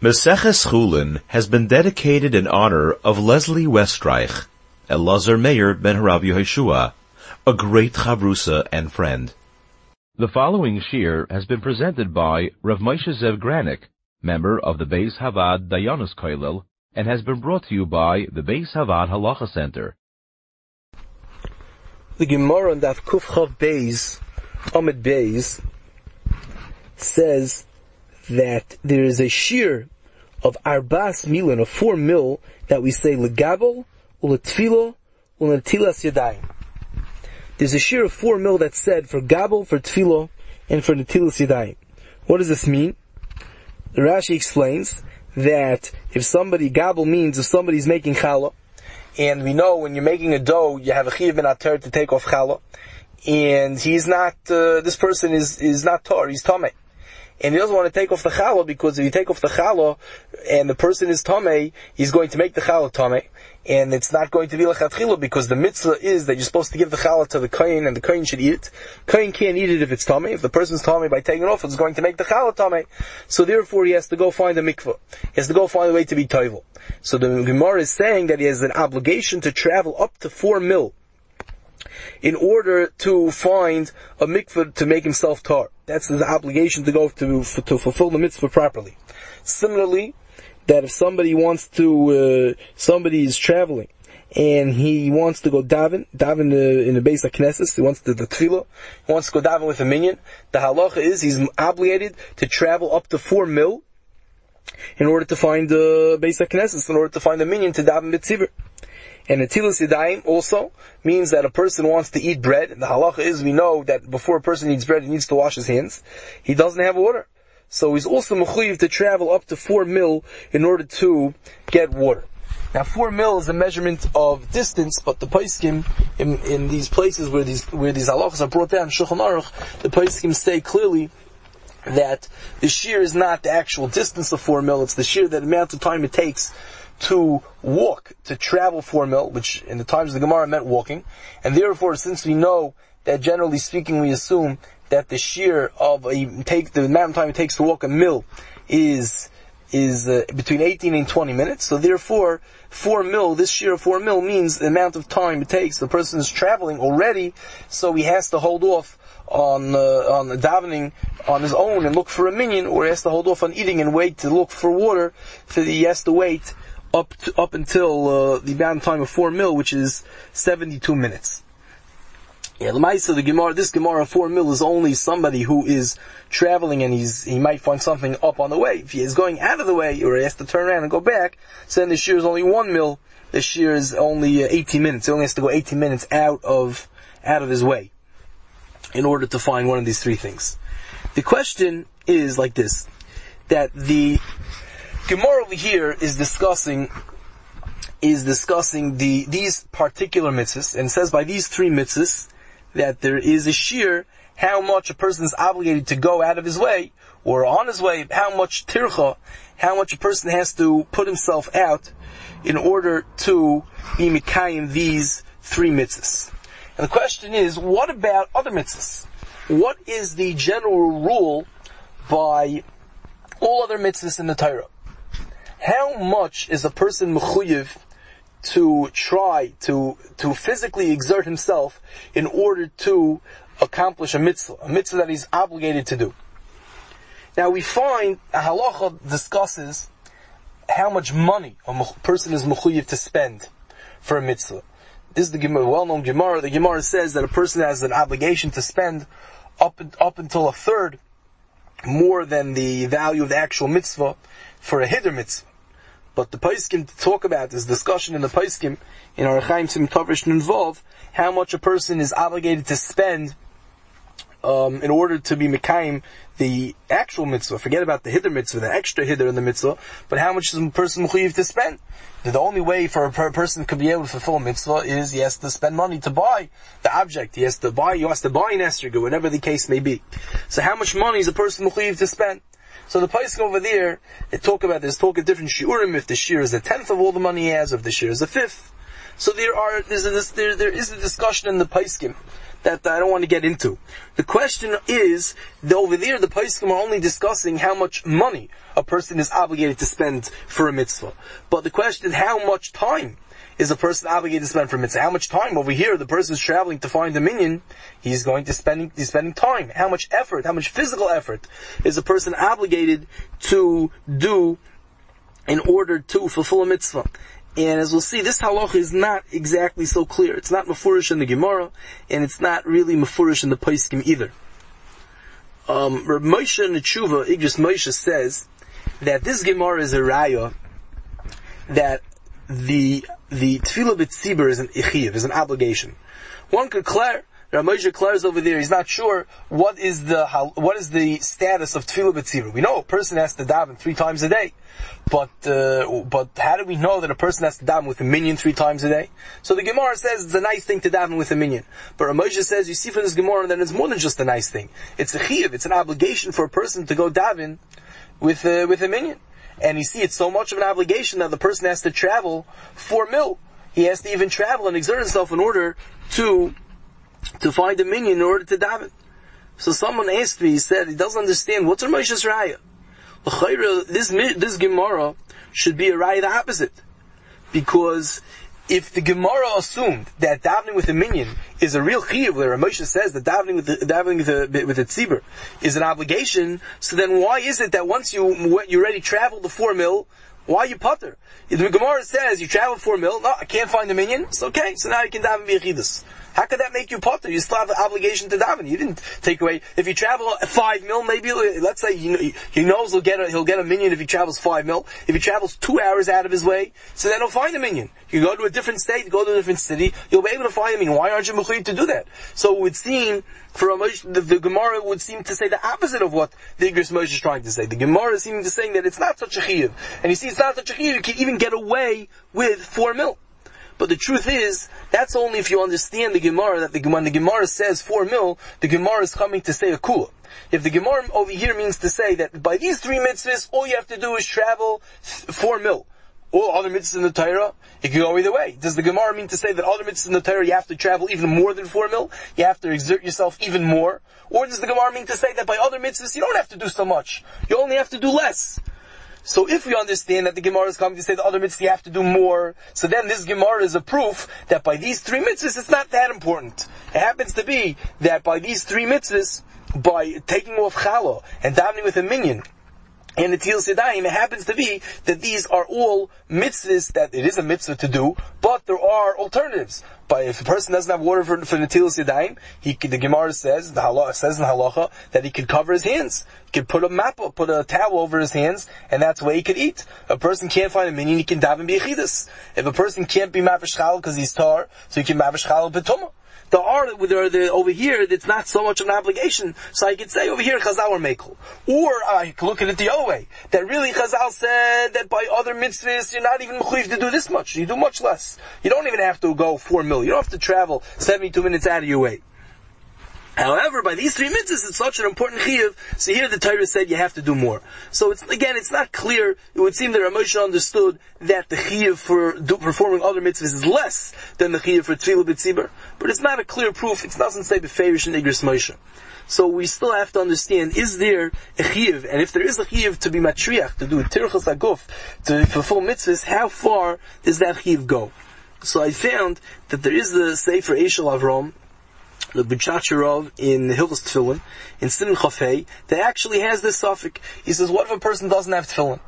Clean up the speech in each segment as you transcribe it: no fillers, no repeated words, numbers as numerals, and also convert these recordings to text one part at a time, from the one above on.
Meseches Chulin has been dedicated in honor of Leslie Westreich, Elazar Meir ben Harav Yehoshua, a great chavrusa and friend. The following shir has been presented by Rav Moshe Zev Granik, member of the Beis Havad Dayanos Kollel, and has been brought to you by the Beis Havad Halacha Center. The Gemara on Daf Kuf Chav Beis, Amid Beis, says that there is a shir of Arbas Milan, of 4 mil, that we say Legabel, Uletfilo, Ulenatilas Yadayim. There's a shir of 4 mil that's said for Gabel, for Tfilo, and for Natilas Yadayim. What does this mean? Rashi explains that if somebody, Gabel means if somebody's making challah, and we know when you're making a dough, you have a chiyuv ben ater to take off challah, and he's not, this person is not tar, he's tameh. And he doesn't want to take off the challah, because if you take off the challah and the person is tameh, he's going to make the challah tameh, and it's not going to be lechatchila, because the mitzvah is that you're supposed to give the challah to the kohen, and the kohen should eat it. Kohen can't eat it if it's tameh. If the person's tameh, by taking it off, it's going to make the challah tameh. So therefore he has to go find a mikvah. He has to go find a way to be toivel. So the Gemara is saying that he has an obligation to travel up to 4 mil in order to find a mikvah to make himself tar. That's his obligation to go to fulfill the mitzvah properly. Similarly, that if somebody wants to, somebody is traveling and he wants to go daven in the base of Knesset, he wants to the tefillah, he wants to go daven with a minyan, the halacha is he's obligated to travel up to 4 mil in order to find the base of Knesset, in order to find the minyan to daven b'tzibur. And Natilas Yadayim also means that a person wants to eat bread. And the halacha is, we know that before a person eats bread, he needs to wash his hands. He doesn't have water. So he's also mechuyev to travel up to 4 mil in order to get water. Now 4 mil is a measurement of distance, but the poskim in these places where these halachas are brought down, Shulchan Aruch, the poskim say clearly that the shear is not the actual distance of 4 mil, it's the shear, that amount of time it takes to walk, to travel 4 mil, which in the times of the Gemara meant walking, and therefore, since we know that generally speaking, we assume that the shear of the amount of time it takes to walk a mil is between 18 and 20 minutes. So therefore, 4 mil, this shear of 4 mil means the amount of time it takes. The person is traveling already, so he has to hold off on the davening on his own and look for a minyan, or he has to hold off on eating and wait to look for water. So he has to wait up until the amount of time of 4 mil, which is 72 minutes. Yeah, this Gemara 4 mil is only somebody who is traveling and he might find something up on the way. If he is going out of the way, or he has to turn around and go back, so then the shear is only 1 mil. The shear is only 18 minutes. He only has to go 18 minutes out of his way in order to find one of these 3 things. The question is like this, that the Gemara over here is discussing these particular mitzvahs, and says by these 3 mitzvahs that there is a shear, how much a person is obligated to go out of his way, or on his way, how much tircha, how much a person has to put himself out in order to be mikayim these 3 mitzvahs. And the question is, what about other mitzvahs? What is the general rule by all other mitzvahs in the Torah? How much is a person mechuyev to try to physically exert himself in order to accomplish a mitzvah that he's obligated to do? Now we find a halacha discusses how much money a person is mechuyev to spend for a mitzvah. This is the well-known Gemara. The Gemara says that a person has an obligation to spend up until a third more than the value of the actual mitzvah for a hider mitzvah. But the poskim talk about this discussion in the poskim in our Chaim Sim Tavrish involve how much a person is obligated to spend in order to be mekayim the actual mitzvah. Forget about the hider mitzvah, the extra hider in the mitzvah, but how much is a person mechuyev to spend? The only way for a person to be able to fulfill a mitzvah is he has to spend money to buy the object. He has to buy an esrog, whatever the case may be. So how much money is a person mechuyev to spend? So the poskim over there, they talk about this, talk of different shiurim, if the shiur is 1/10 of all the money he has, if the shiur is 1/5. So there is a discussion in the poskim that I don't want to get into. The question is, over there the poskim are only discussing how much money a person is obligated to spend for a mitzvah. But the question is, how much time is a person obligated to spend for a mitzvah? How much time? Over here, the person is traveling to find a minyan, he's spending time. How much effort, how much physical effort is a person obligated to do in order to fulfill a mitzvah? And as we'll see, this halacha is not exactly so clear. It's not mefurish in the Gemara, and it's not really mefurish in the poskim either. Reb Moshe Netshuva, Igros Moshe, says that this Gemara is a raya that the tefillah b'tzibur is an ichiv, is an obligation. One could declare, Rav Moshe declares over there, he's not sure what is the status of tefillah b'tzibur. We know a person has to daven 3 times a day, but how do we know that a person has to daven with a minyan 3 times a day? So the Gemara says it's a nice thing to daven with a minyan, but Rav Moshe says, you see from this Gemara that it's more than just a nice thing. It's a chiyuv, it's an obligation for a person to go daven with a minyan. And you see, it's so much of an obligation that the person has to travel 4 mil. He has to even travel and exert himself in order to find a minyan in order to daven. So someone asked me, he said, he doesn't understand, what's Rav Moshe's raya? This Gemara should be a raya the opposite. Because if the Gemara assumed that davening with a minyan is a real chiyuv, where Rav Moshe says that davening with a tzibur is an obligation, so then why is it that once you already traveled the 4 mil, why you putter? If the Gemara says you travel 4 mil, no, I can't find the minyan, it's okay, so now you can daven b'yechidus. How could that make you putter? You still have the obligation to daven. You didn't take away. If you travel 5 mil, maybe, let's say he knows he'll get a minyan if he travels 5 mil. If he travels 2 hours out of his way, so then he'll find a minyan. You go to a different state, go to a different city, you'll be able to find a minyan. Why aren't you mechuyev to do that? So it would seem, for the Gemara would seem to say the opposite of what the Igros Moshe is trying to say. The Gemara is seeming to saying that it's not such a chiyuv. And you see, it's not such a chiyuv, you can even get away with 4 mil. But the truth is, that's only if you understand the Gemara, that when the Gemara says 4 mil, the Gemara is coming to say a kula. If the Gemara over here means to say that by these 3 mitzvahs, all you have to do is travel 4 mil. All other mitzvahs in the Torah, it can go either way. Does the Gemara mean to say that other mitzvahs in the Torah you have to travel even more than 4 mil? You have to exert yourself even more? Or does the Gemara mean to say that by other mitzvahs you don't have to do so much? You only have to do less? So if we understand that the Gemara is coming to say the other mitzvahs you have to do more, so then this Gemara is a proof that by these 3 mitzvahs it's not that important. It happens to be that by these 3 mitzvahs, by taking off challah and davening with a minyan, and the Netilas Yadayim, it happens to be that these are all mitzvahs that it is a mitzvah to do, but there are alternatives. But if a person doesn't have water for Netilas Yadayim, the Gemara says, the halacha says in halacha, that he could cover his hands. He could put a towel over his hands, and that's the way he could eat. A person can't find a minyan, he can daven b'yechidus. If a person can't be mafresh challah because he's tar, so he can mafresh challah b'tumah. Over here, it's not so much of an obligation. So I could say over here, Chazal or Mekel. Or I could look at it the other way. That really Chazal said that by other mitzvahs, you're not even mechuyev to do this much. You do much less. You don't even have to go 4 mil. You don't have to travel 72 minutes out of your way. However, by these 3 mitzvahs, it's such an important chiyuv, so here the Torah said you have to do more. So it's not clear. It would seem that Rav Moshe understood that the chiyuv for performing other mitzvahs is less than the chiyuv for tefillah b'tzibur, but it's not a clear proof. It doesn't say beferish in Igros Moshe. So we still have to understand, is there a chiyuv, and if there is a chiyuv to be matriach, to do a tirchas aguf, to fulfill mitzvahs, how far does that chiyuv go? So I found that there is the Sefer Eshel Avram, the B'chacharov in Hilchos Tefillin, in Siman Chafei, that actually has this suffix. He says, what if a person doesn't have tefillin?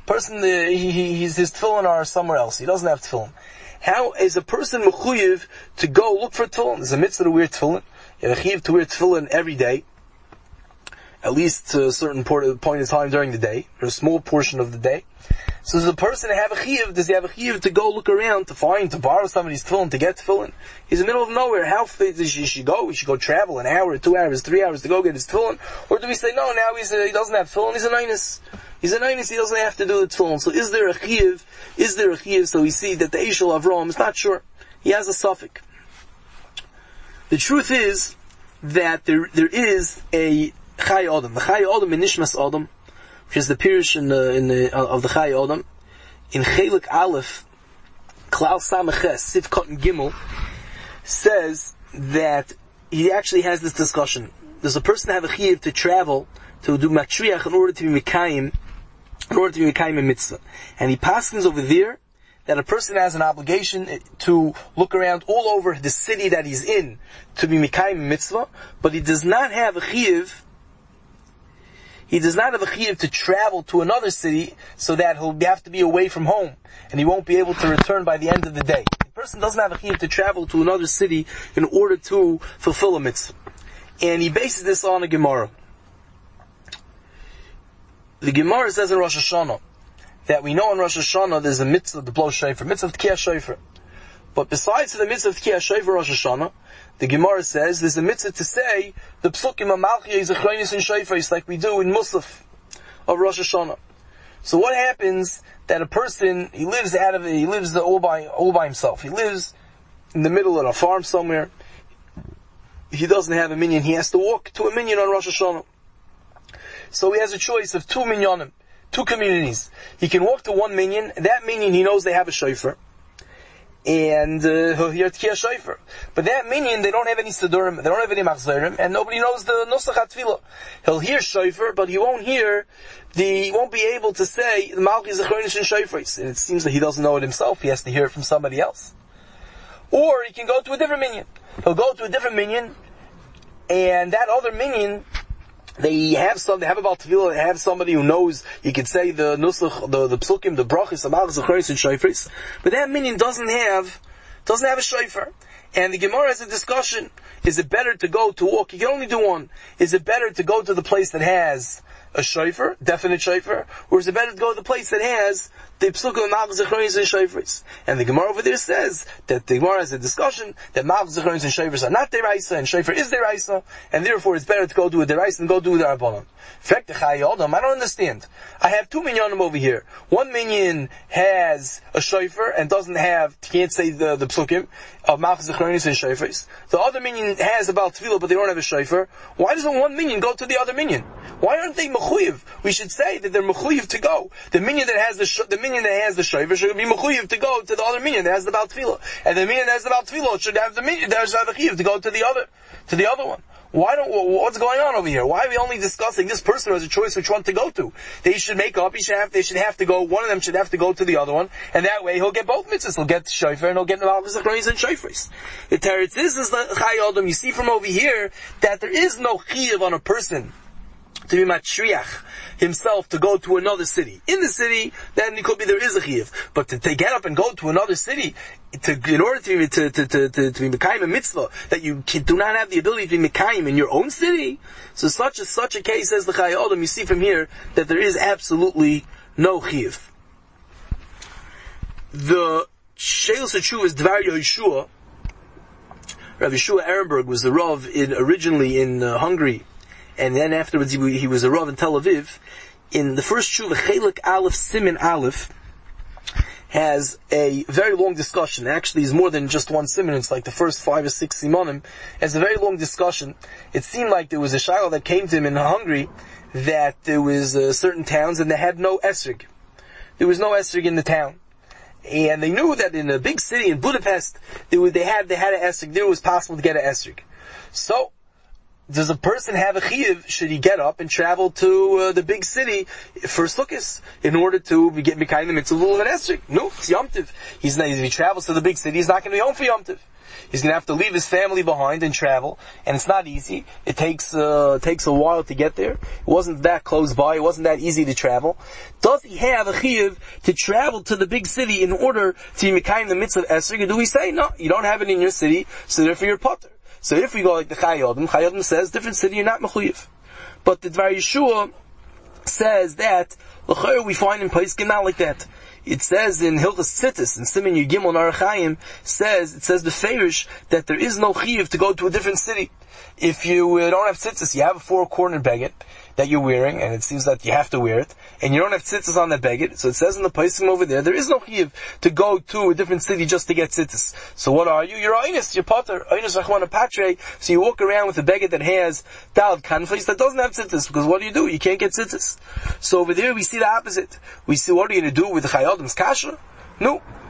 His tefillin are somewhere else. He doesn't have tefillin. How is a person mechuyev to go look for tefillin? There's a mitzvah to wear tefillin. You have a chiyuv to wear tefillin every day, at least to a certain point in time during the day, or a small portion of the day. So does the person have a chiyuv? Does he have a chiyuv to go look around, to borrow somebody's tefillin, to get tefillin? He's in the middle of nowhere. How does he should go? He should go travel an hour, 2 hours, 3 hours to go get his tefillin? Or do we say, no, now he doesn't have tefillin, he's an einus. He's an einus, he doesn't have to do the tefillin. So is there a chiyuv? So we see that the Eshel Avram is not sure. He has a suffix. The truth is that there is a Chai Adam. The Chai Adam in Nishmas Adam, which is the Pirush of the Chai Adam, in Chelik Aleph, Klal Samaches, Sif Cotton Gimel, says that he actually has this discussion. Does a person have a chiyuv to travel to do matriach in order to be mekayim, a mitzvah? And he passes over there that a person has an obligation to look around all over the city that he's in to be mekayim a mitzvah, but he does not have a chiyuv. He does not have a chiyuv to travel to another city so that he'll have to be away from home and he won't be able to return by the end of the day. The person doesn't have a chiyuv to travel to another city in order to fulfill a mitzvah. And he bases this on a Gemara. The Gemara says in Rosh Hashanah that we know in Rosh Hashanah there's a mitzvah to blow shofar, mitzvah of Tkiyah shofar. But besides the mitzvah of Tkiyah shofar Rosh Hashanah, the Gemara says there's a mitzvah to say the psukim amalchiyah zechronis and shofars like we do in Musaf of Rosh Hashanah. So what happens that a person he lives all by himself. He lives in the middle of a farm somewhere. He doesn't have a minyan. He has to walk to a minyan on Rosh Hashanah. So he has a choice of two minyanim, two communities. He can walk to one minyan. That minyan he knows they have a shofar, and he'll hear Tkiyah shofar. But that minyan they don't have any sidurim, they don't have any machzerim, and nobody knows the nusach hatfilah. He'll hear shofar, but he won't be able to say the malchi zechronis and shofars. And it seems that he doesn't know it himself. He has to hear it from somebody else. Or he can go to a different minyan. He'll go to a different minyan, and that other minyan, they have a Baal Tevilah, they have somebody who knows, you could say the nusach, the psukim, the brachis, the malchus, the chayis, and shofars, but that minyan doesn't have a shofar. And the Gemara has a discussion, is it better to go to walk, you can only do one, is it better to go to the place that has a shofar, definite shofar, or is it better to go to the place that has the psukim, malchus, the chayis, and shofars? And the Gemara over there says that the Gemara has a discussion that malchus, the chayis, and shofars are not deraisa, and shofar is deraisa, and therefore it's better to go do a deraisa than go do the rabbanon. I don't understand. I have two minyanim over here. One minyan has a shofar and can't say the psukim of malchus, the chayis, and shofars. The other minyan has a Baal Tevilah, but they don't have a shofar. Why doesn't one minyan go to the other minyan? Why aren't they mechuyev? We should say that they're mechuyev to go. The minyan that has the shofar should be mechuyev to go to the other minyan that has the Baal Tevilah, and the minyan that has the Baal Tevilah should have the minyan that has the chiyuv to go to the other one. What's going on over here? Why are we only discussing this person who has a choice which one to go to? They should make up. They should have to go. One of them should have to go to the other one, and that way he'll get both mitzvahs. He'll get the shofar and he'll get the malchus and shofars. The teretz is the Chai Adam. You see from over here that there is no chiyuv on a person to be matriach himself to go to another city. In the city, then it could be there is a chiyuv. But to get up and go to another city, in order to be mekayim a mitzvah, that you do not have the ability to be mekayim in your own city, so such a case, says the Chai Adam, you see from here that there is absolutely no chiyuv. The Sheilus HaTshuva is Dvar Yehoshua. Rav Yeshua Ehrenberg was the Rav originally in Hungary, and then afterwards he was a Rav in Tel Aviv. In the first Tshuva, Chelik Aleph, Siman Aleph, has a very long discussion. Actually, it's more than just one siman. It's like the first 5 or 6 simanim. It's a very long discussion. It seemed like there was a shayla that came to him in Hungary that there was certain towns and they had no esrig. There was no esrig in the town. And they knew that in a big city, in Budapest, they had an esrig. There was possible to get an esrig. So, does a person have a chiyuv? Should he get up and travel to the big city for Sukkos in order to get mekayim the mitzvah of an esrig? No, it's Yom Tov. If he travels to the big city, he's not going to be home for Yom Tov. He's going to have to leave his family behind and travel, and it's not easy. It takes a while to get there. It wasn't that close by. It wasn't that easy to travel. Does he have a chiyuv to travel to the big city in order to be mekayim the mitzvah of esrig? Or do we say no? You don't have it in your city, so therefore you're potter. So if we go like the Chai Adam says, different city, you're not mechuyev. But the Dvar Yeshua says that, l'chayr we find in Paiskim not like that. It says in Hilchas Tzitzis, in Siman Yud Gimel Orach Chaim, it says the Feirish, that there is no chiyuv to go to a different city. If you don't have tzitzis, you have a 4-cornered beged that you're wearing, and it seems that you have to wear it, and you don't have tzitzis on that beged, so it says in the Paiskim over there is no chiyuv to go to a different city just to get tzitzis. So what are you? You're Einus, you're Potter, Einus Rachmana Patre, so you walk around with a beged that has Dalad Kanflis that doesn't have tzitzis, because what do? You can't get tzitzis. So over there we see the opposite. We see, what are you going to do with the Chai Adam's kasha? No.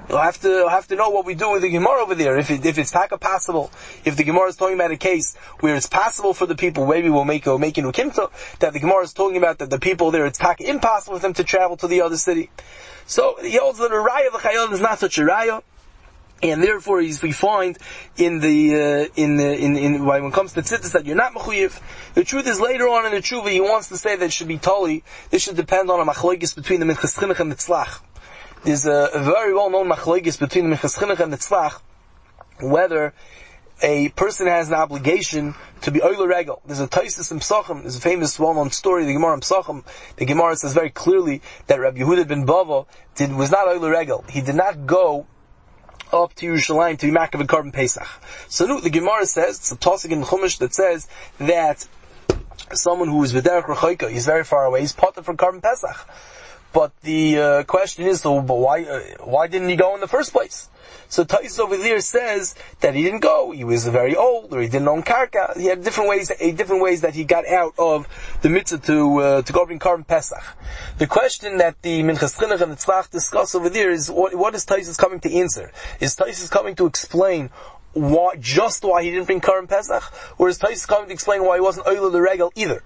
We'll have to know what we do with the Gemara over there. If it's taka possible, if the Gemara is talking about a case where it's possible for the people, maybe we'll make into a kimta, that the Gemara is talking about that the people there, it's taka impossible for them to travel to the other city. So he holds that a raya of Chayil is not such a raya. And therefore, we find when it comes to tzitzis that you're not mechuyev. The truth is, later on in the tshuva, he wants to say that it should be totally. This should depend on a machlokes between the minchas chinuch and the tzlach. There's a very well-known machlokes between the minchas chinuch and the tzlach, whether a person has an obligation to be oiler regel. There's a Taisus in Psachim. There's a famous, well-known story, the Gemara in Psachim. The Gemara says very clearly that Rabbi Yehuda ben Bava was not oiler regel. He did not go up to Yerushalayim to be Makav and Karban Pesach. So the Gemara says, it's a Tosik in Chumash that says that someone who is V'derech Rechoika, he's very far away, he's potter for Karban Pesach. But the question is, but why didn't he go in the first place? So Tais over there says that he didn't go. He was very old, or he didn't own karka. He had different ways that he got out of the mitzvah to go bring Karban Pesach. The question that the Minchas Chinuch and the Tzlach discuss over there is, what is Tais coming to answer? Is Tais coming to explain why he didn't bring Karban Pesach, or is Tais coming to explain why he wasn't Oila the Regel either?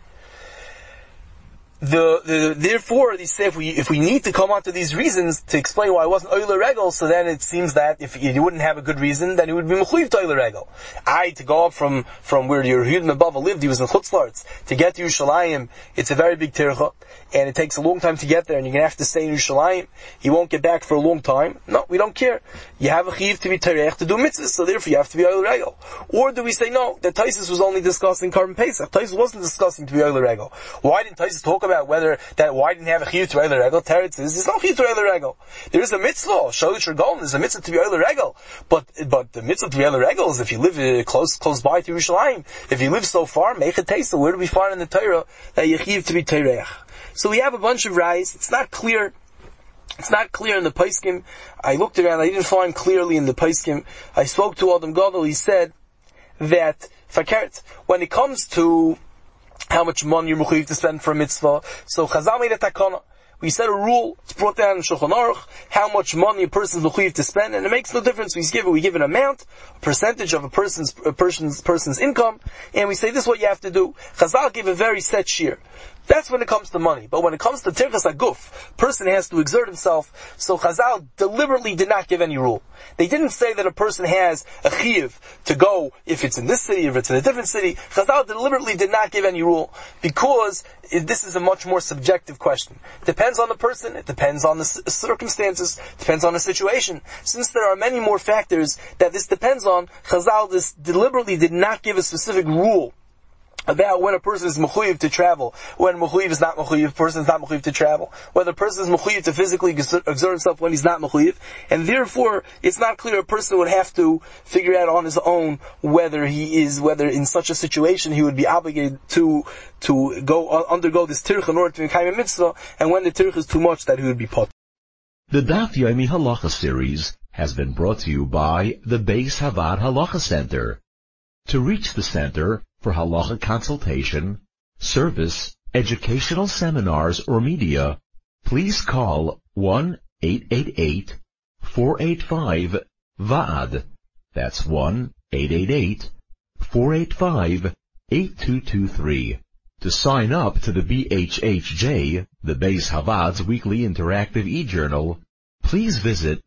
Therefore, they say if we need to come onto these reasons to explain why it wasn't Oiler Regel, so then it seems that if you wouldn't have a good reason, then it would be Mechuyev to Oiler Regel. To go up from where Yehuda ben Bava lived, he was in Chutz La'aretz, to get to Yerushalayim, it's a very big tircha, and it takes a long time to get there, and you're going to have to stay in Yerushalayim. He won't get back for a long time. No, we don't care. You have a chiv to be Tereich to do mitzvahs, so therefore you have to be Oiler Regel. Or do we say no, that Taisus was only discussing Karban Pesach? Taisus wasn't discussing to be Oiler Regel. Why didn't Taisus talk about why didn't he have a chiyuv to Oiler Regel? Teretz is, there's no chiyuv to Oiler Regel. There is a mitzvah, Shalish Regolim, there's a mitzvah to be Oiler Regel. But the mitzvah to be Oiler Regel is if you live close by to Yerushalayim. If you live so far, make a taste. Where do we find in the Torah that you chiyuv to be Tereich? So we have a bunch of rayos. It's not clear in the Paiskim. I looked around, I didn't find clearly in the Paiskim. I spoke to Adam Gadol, he said that, when it comes to how much money you're mechuyev to spend for a mitzvah. So Chazal made a takana. We set a rule, it's brought down in Shulchan Aruch, how much money a person is mechuyev to spend, and it makes no difference. We give an amount, a percentage of a person's income, and we say this is what you have to do. Chazal gave a very set shear. That's when it comes to money. But when it comes to tirchas aguf, person has to exert himself. So Chazal deliberately did not give any rule. They didn't say that a person has a chiyuv to go if it's in this city, if it's in a different city. Chazal deliberately did not give any rule because this is a much more subjective question. It depends on the person, it depends on the circumstances, it depends on the situation. Since there are many more factors that this depends on, Chazal deliberately did not give a specific rule about when a person is mechuyev to travel, when mechuyev is not mechuyev, person is not mechuyev to travel, whether a person is mechuyev to physically exert himself when he's not mechuyev, and therefore it's not clear a person would have to figure out on his own whether in such a situation he would be obligated to undergo this tircha in order to become a mitzvah, and when the tircha is too much that he would be pot. The Daf Yomi Halacha series has been brought to you by the Beis Havad Halacha Center. To reach the center for halacha consultation, service, educational seminars, or media, please call 1-888-485-VAAD. That's 1-888-485-8223. To sign up to the BHHJ, the Beis Havad's weekly interactive e-journal, please visit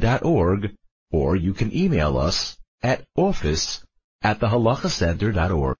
www.bhhj.org, or you can email us at office@thehalachacenter.org.